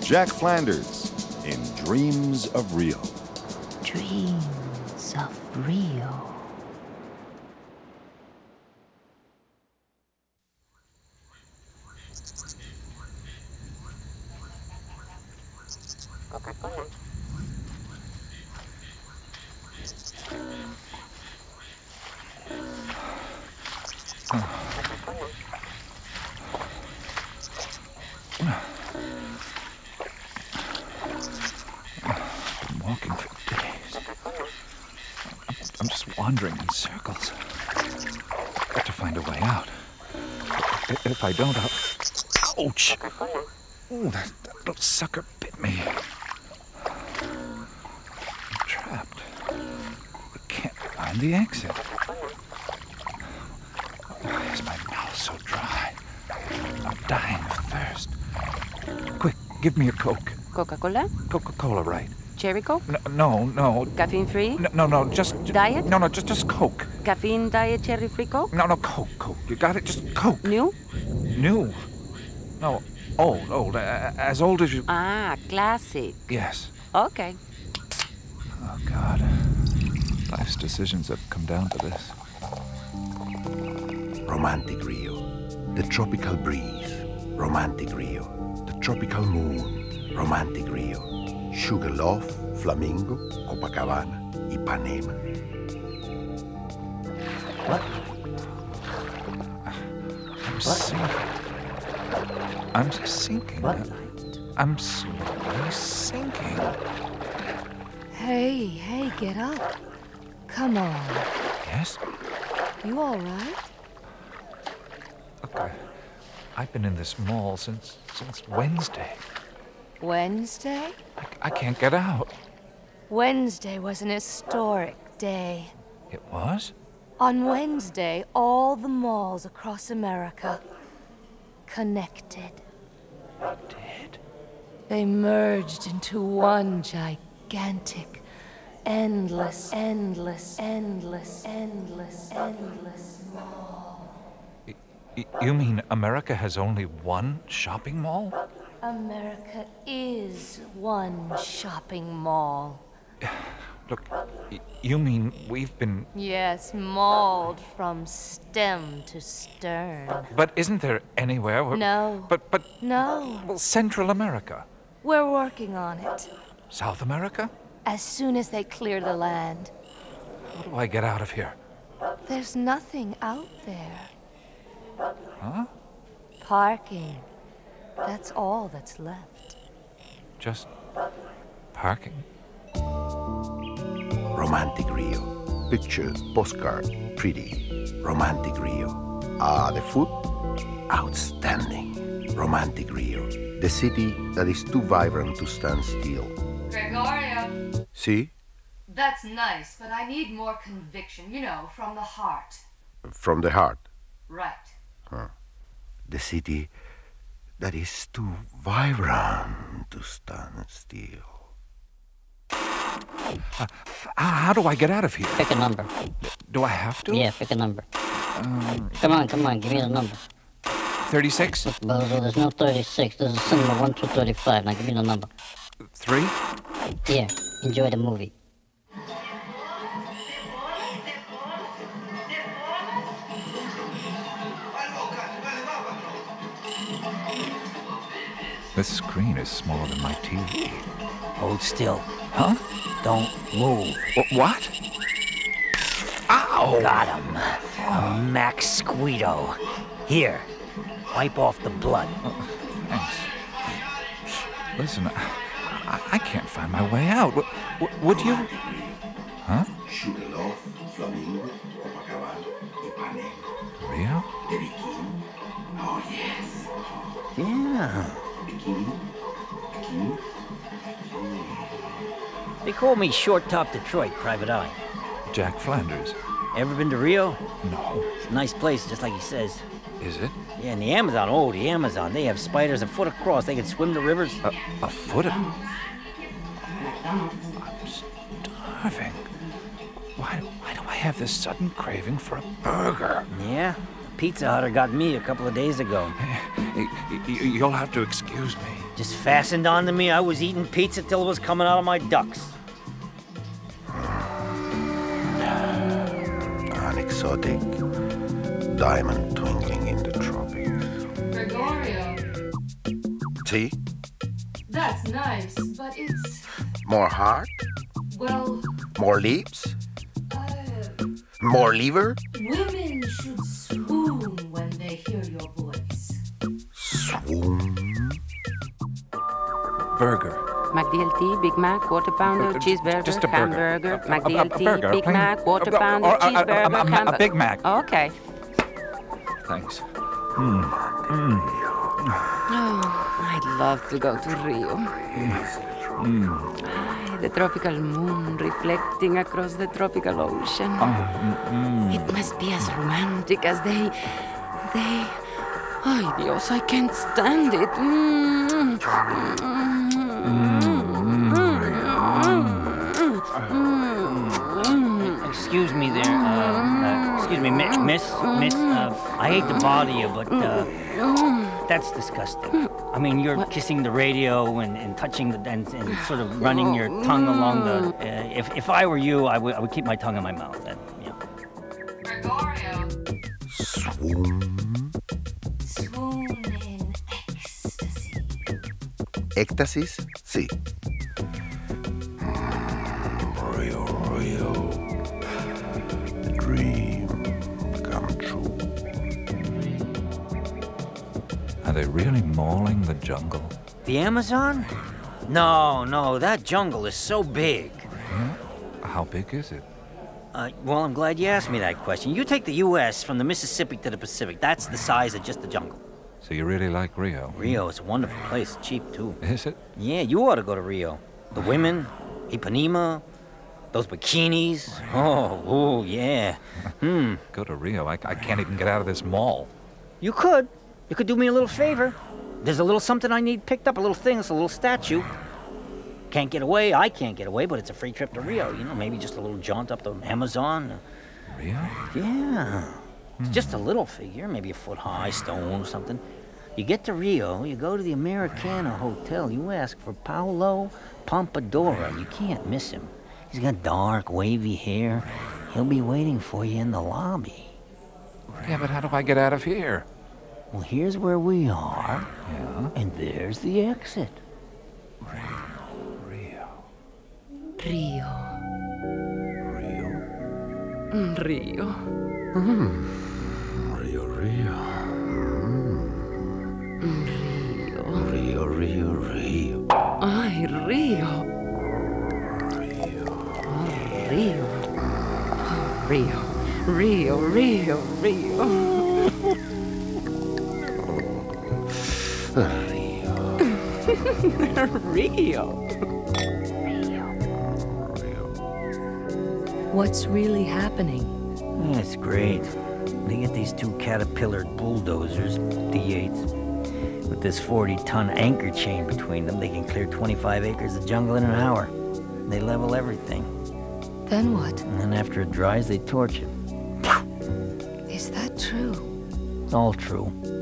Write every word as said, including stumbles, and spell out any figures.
Jack Flanders in Dreams of Rio. Dreams of Rio. Coca-Cola. Coca-Cola. I've been walking for days. Coca-Cola. I'm just wandering in circles. Got to find a way out. I- If I don't, I'll... Ouch! Coca-Cola. Ooh, that, that little sucker bit me. I'm trapped. I can't find the exit. Why is my mouth so dry? I'm dying of thirst. Quick, give me a Coke. Coca-Cola? Coca-Cola, right? Cherry Coke? No, no, no. Caffeine-free? No, no, no, just... ju- Diet? No, no, just, just Coke. Caffeine diet cherry-free Coke? No, no, Coke, Coke. You got it? Just Coke. New? New. No, old, old. Uh, as old as you... Ah, classic. Yes. Okay. Oh, God. Life's decisions have come down to this. Romantic Rio. The tropical breeze. Romantic Rio. The tropical moon. Romantic Rio. Sugarloaf, Flamingo, Copacabana, Ipanema. What? I'm sinking. I'm sinking. What? I'm slowly sinking. Hey, hey, get up. Come on. Yes? You all right? Look, I, I've been in this mall since since Wednesday. Wednesday? I, I can't get out. Wednesday was an historic day. It was? On Wednesday, all the malls across America connected. Did? They merged into one gigantic, endless, endless, endless, endless, endless mall. Y- y- you mean America has only one shopping mall? America is one shopping mall. Look, y- you mean we've been... Yes, mauled from stem to stern. But isn't there anywhere where... No. But, but... No, Well, Central America. we're working on it. South America? As soon as they clear the land. How do I get out of here? There's nothing out there. Huh? Parking. That's all that's left. Just parking? Romantic Rio. Picture, postcard, pretty. Romantic Rio. Ah, the food? Outstanding. Romantic Rio. The city that is too vibrant to stand still. Gregorio, See? that's nice, but I need more conviction, you know, from the heart. From the heart. Right. The city that is too vibrant to stand still. Uh, how do I get out of here? Pick a number. Do I have to? Yeah, pick a number. Come on, come on, give me the number. thirty-six? Bozo, there's no thirty-six. This is cinema one through thirty-five. Now give me the number. Three? Here, enjoy the movie. This screen is smaller than my T V. Hold still. Huh? Don't move. Wh- what? Ow! Got him. A Max Squito. Here, wipe off the blood. Thanks. Listen, I, I can't find my way out. W- w- would you? Huh? Sugarloaf, Flamingo, Copacabana, Ipanema. Rio? The bikini. Oh, yes. Yeah. Bikini. Bikini. They call me Short Top Detroit, Private Eye. Jack Flanders. Ever been to Rio? No. It's a nice place, just like he says. Is it? Yeah, and the Amazon, oh, the Amazon, they have spiders a foot across. They can swim the rivers. A, a foot of... I'm starving. Why, why do I have this sudden craving for a burger? Yeah, the Pizza Hutter got me a couple of days ago. Y- y- You'll have to excuse me. Just fastened onto me. I was eating pizza till it was coming out of my ducts. An exotic diamond twinkling in the tropics. Gregorio, See? that's nice, but it's, More heart? well, More lips? uh, More liver? women should swoon when they hear your voice. Swoon? Burger. McDLT, Big Mac, Quarter Pounder, Uh, j- Cheeseburger, just a burger. Hamburger, A- a- a- a McDLT, burger, Big plain- Mac, Quarter a- a- Pounder, or a- a- Cheeseburger, a- a- a Hamburger. Big Mac. Okay. Thanks. I'd love to go to Rio. Ay, the tropical moon reflecting across the tropical ocean. It must be as romantic as they... they... Ay, Dios, I can't stand it. Mm. Excuse me there, uh, uh, excuse me, mi- miss, miss, uh, I hate to bother you, but, uh, that's disgusting. I mean, you're kissing the radio and, and touching the, and, and sort of running your tongue along the, uh, if, if I were you, I would, I would keep my tongue in my mouth. And, yeah. Gregorio, Swoon? swoon in ecstasy. Éxtasis? Sí. Mm, Rio, Rio. The dream come true. Are they really mauling the jungle? The Amazon? No, no, that jungle is so big. How big is it? Uh, well, I'm glad you asked me that question. You take the U S from the Mississippi to the Pacific. That's the size of just the jungle. So you really like Rio? Rio is a wonderful place. Cheap, too. Is it? Yeah, you ought to go to Rio. The women, Ipanema, those bikinis. Oh, oh, yeah. Hmm. Go to Rio. I, I can't even get out of this mall. You could. You could do me a little favor. There's a little something I need picked up, a little thing. It's a little statue. Can't get away. I can't get away, but it's a free trip to Rio. You know, maybe just a little jaunt up the Amazon. Rio? Yeah. It's just a little figure, maybe a foot high, stone or something. You get to Rio, you go to the Americana Hotel, you ask for Paolo Pompadora. You can't miss him. He's got dark, wavy hair. He'll be waiting for you in the lobby. Yeah, but how do I get out of here? Well, here's where we are, Yeah? and there's the exit. Rio. Rio. Rio? Mm, Rio. Rio, Rio. Rio. Rio, Rio, Rio. Ay, Rio. Rio. Rio. Rio, Rio, Rio. Rio. What's really happening? That's great. They get these two caterpillar bulldozers, D eights, with this forty-ton anchor chain between them. They can clear twenty-five acres of jungle in an hour. They level everything. Then what? And then after it dries, they torch it. Is that true? It's all true.